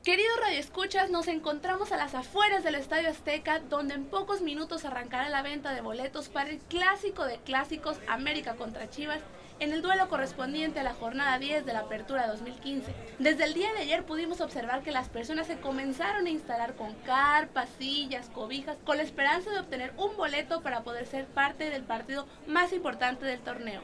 Queridos radioescuchas, nos encontramos a las afueras del Estadio Azteca, donde en pocos minutos arrancará la venta de boletos para el clásico de clásicos América contra Chivas, en el duelo correspondiente a la jornada 10 de la Apertura 2015. Desde el día de ayer pudimos observar que las personas se comenzaron a instalar con carpas, sillas, cobijas, con la esperanza de obtener un boleto para poder ser parte del partido más importante del torneo.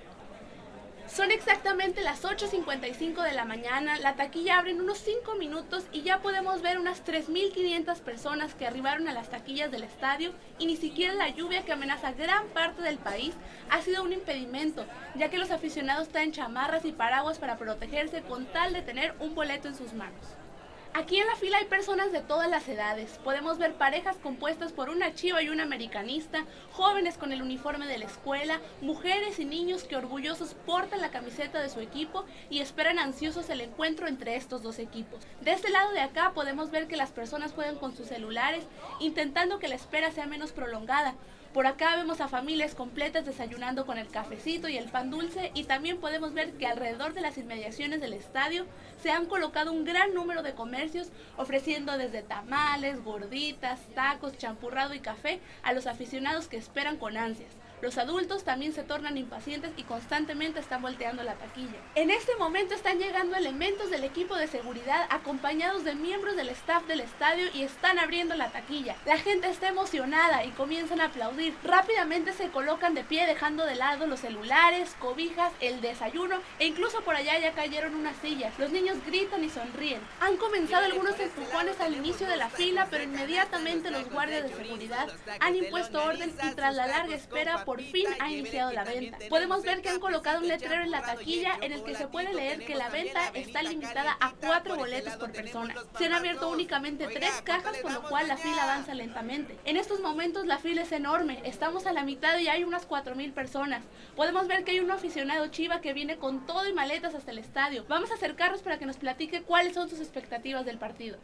Son exactamente las 8:55 de la mañana, la taquilla abre en unos 5 minutos y ya podemos ver unas 3.500 personas que arribaron a las taquillas del estadio, y ni siquiera la lluvia que amenaza gran parte del país ha sido un impedimento, ya que los aficionados traen chamarras y paraguas para protegerse con tal de tener un boleto en sus manos. Aquí en la fila hay personas de todas las edades. Podemos ver parejas compuestas por una chiva y un americanista, jóvenes con el uniforme de la escuela, mujeres y niños que orgullosos portan la camiseta de su equipo y esperan ansiosos el encuentro entre estos dos equipos. De este lado de acá podemos ver que las personas juegan con sus celulares, intentando que la espera sea menos prolongada. Por acá vemos a familias completas desayunando con el cafecito y el pan dulce, y también podemos ver que alrededor de las inmediaciones del estadio se han colocado un gran número de comercios ofreciendo desde tamales, gorditas, tacos, champurrado y café a los aficionados que esperan con ansias. Los adultos también se tornan impacientes y constantemente están volteando la taquilla. En este momento están llegando elementos del equipo de seguridad acompañados de miembros del staff del estadio y están abriendo la taquilla. La gente está emocionada y comienzan a aplaudir. Rápidamente se colocan de pie dejando de lado los celulares, cobijas, el desayuno e incluso por allá ya cayeron unas sillas. Los niños gritan y sonríen. Han comenzado algunos empujones al inicio de la fila, pero inmediatamente los guardias de seguridad han impuesto orden y tras la larga espera por fin ha iniciado la venta. Podemos ver que han colocado un letrero en la taquilla en el que se puede leer que la venta está limitada a 4 boletos por persona. Se han abierto únicamente 3 cajas, por lo cual la fila avanza lentamente. En estos momentos la fila es enorme, estamos a la mitad y hay unas 4.000 personas. Podemos ver que hay un aficionado chiva que viene con todo y maletas hasta el estadio. Vamos a acercarnos para que nos platique cuáles son sus expectativas del partido.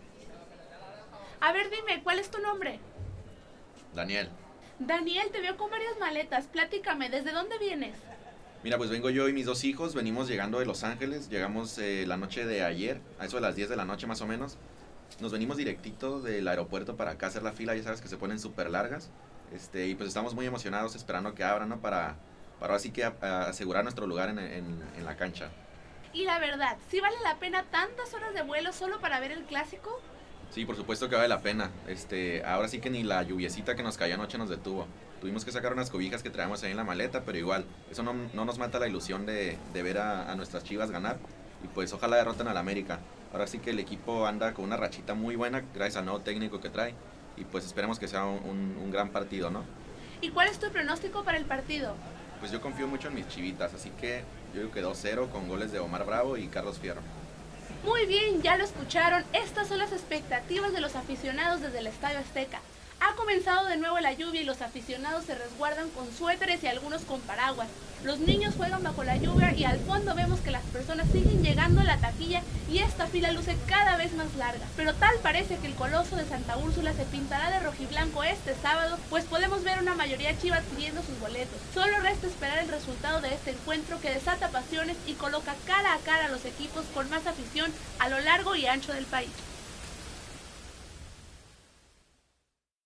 A ver, dime, ¿cuál es tu nombre? Daniel. Daniel, te veo con varias maletas. Platícame, ¿desde dónde vienes? Mira, pues vengo yo y mis 2 hijos, venimos llegando de Los Ángeles, llegamos la noche de ayer, a eso de las 10 de la noche más o menos. Nos venimos directito del aeropuerto para acá a hacer la fila, ya sabes que se ponen súper largas. Y pues estamos muy emocionados esperando que abran, ¿no? Para ahora sí que asegurar nuestro lugar en la cancha. Y la verdad, ¿sí vale la pena tantas horas de vuelo solo para ver el clásico? Sí, por supuesto que vale la pena. Ahora sí que ni la lluviecita que nos cayó anoche nos detuvo. Tuvimos que sacar unas cobijas que traíamos ahí en la maleta, pero igual, eso no nos mata la ilusión de ver a nuestras Chivas ganar. Y pues ojalá derroten al América. Ahora sí que el equipo anda con una rachita muy buena, gracias al nuevo técnico que trae. Y pues esperemos que sea un gran partido, ¿no? ¿Y cuál es tu pronóstico para el partido? Pues yo confío mucho en mis chivitas, así que yo digo que 2-0 con goles de Omar Bravo y Carlos Fierro. Muy bien, ya lo escucharon, estas son las expectativas de los aficionados desde el Estadio Azteca. Ha comenzado de nuevo la lluvia y los aficionados se resguardan con suéteres y algunos con paraguas. Los niños juegan bajo la lluvia y al fondo vemos que las personas siguen llegando a la taquilla y esta fila luce cada vez más larga. Pero tal parece que el Coloso de Santa Úrsula se pintará de rojiblanco este sábado, pues podemos ver una mayoría chiva adquiriendo sus boletos. Solo resta esperar el resultado de este encuentro que desata pasiones y coloca cara a cara a los equipos con más afición a lo largo y ancho del país.